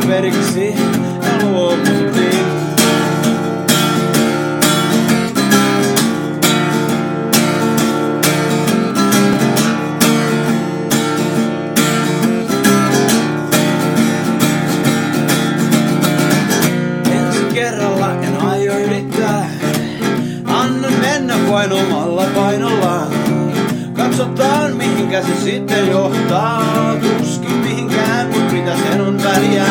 periksi ja luovuttiin. Ensi kerralla en aio yrittää, annan mennä vain omalla painollaan. Katsotaan mihinkä se sitten johtaa, tuskin mihinkään, mut mitä sen on väliä.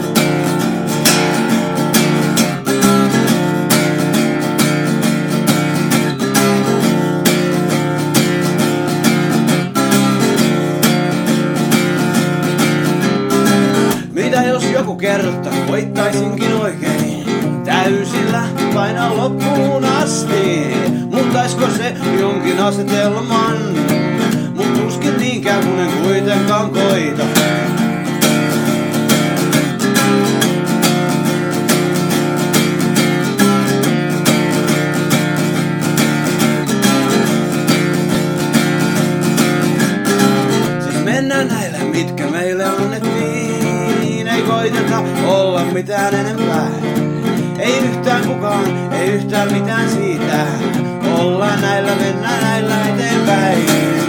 Mitä jos joku kerta voittaisinkin oikein, täysillä painaa loppuun asti. Muuttaisko se jonkin asetelman? Mut tuskin niinkään kun en kuitenkaan koita. Siis mennään näillä mitkä meille annettiin. Ei koiteta olla mitään enempää. Ei yhtään kukaan, ei yhtään mitään siitä. Ollaan näillä, mennään näillä eteenpäin.